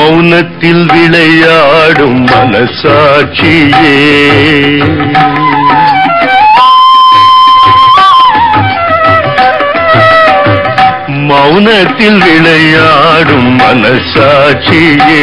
மௌனத்தில் விளையாடும் மனசாட்சியே மௌனத்தில் விளையாடும் மனசாட்சியே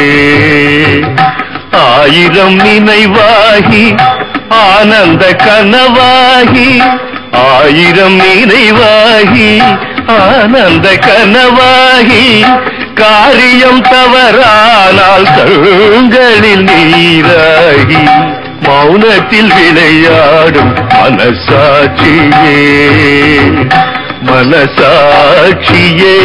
ஆயிரம் நினைவாகி ஆனந்த கனவாகி ஆயிரம் நினைவாகி ஆனந்த கனவாகி காரியம் தவறானால் கண்களில் நீராகி மௌனத்தில் விளையாடும் மனசாட்சியே மனசாட்சியே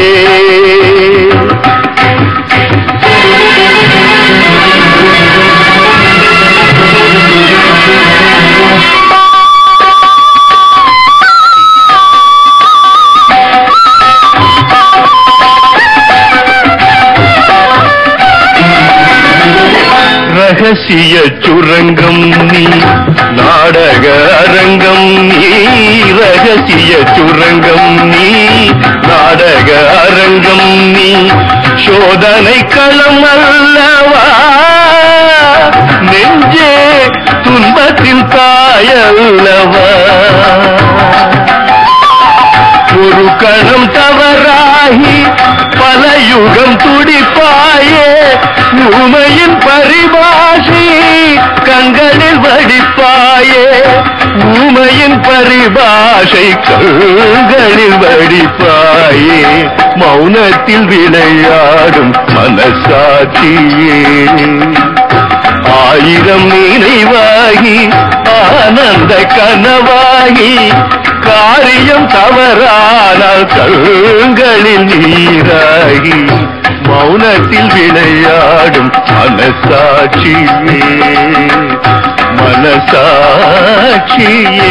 ரகசிய சுரங்கம் நீ நாடக அரங்கம் நீ ரகசிய சுரங்கம் நீ நாடக அரங்கம் நீ சோதனை களம் அல்லவா நெஞ்சே துன்பத்தின் தாயல்லவா ஒரு கணம் தவறாகி பல யுகம் துடிப்பாயே ஊமையின் பரிபாஷை கண்களில் வடிப்பாயே ஊமையின் பரிபாஷை கண்களில் வடிப்பாயே மௌனத்தில் விளையாடும் மனசாட்சியே ஆயிரம் நினைவாகி ஆனந்த கனவாகி காரியம் தவறானால் கண்களில் நீராகி மௌனத்தில் விளையாடும் மனசாட்சியே மனசாட்சியே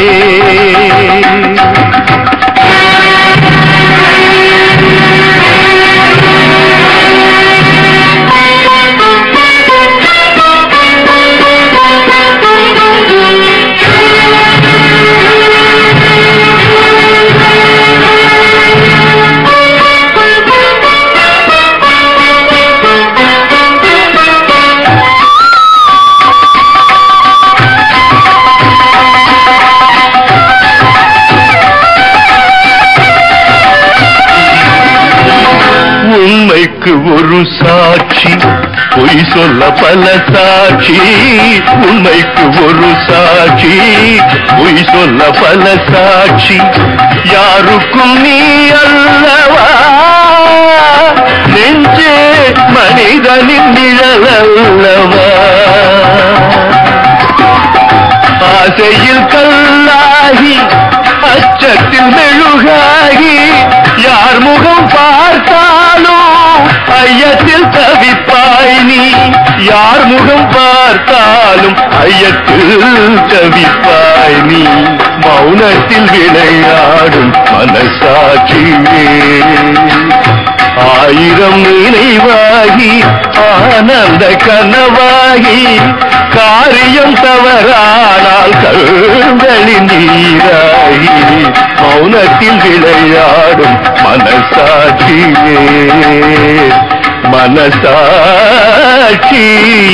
உண்மைக்கு ஒரு சாட்சி பொய் சொல்ல பல சாட்சி உண்மைக்கு ஒரு சாட்சி பொய் சொல்ல பல சாட்சி யாருக்கும் நீ அல்லவா நெஞ்சே மனிதனின் நிழல் அல்லவா ஆசையில் கல்லாகி அச்சத்தில் மெழுகாகி யார் முகம் பார்த்தாலும் ஐயத்தில் தவிப்பாய் நீ யார் முகம் பார்த்தாலும் ஐயத்தில் தவிப்பாய் நீ மௌனத்தில் விளையாடும் மனசாட்சியே ஆயிரம் நினைவாகி ஆனந்த கனவாகி காரியம் தவறானால் கண்களின் நீராகி மௌனத்தில் விளையாடும் மனசாட்சியே மனசாட்சியே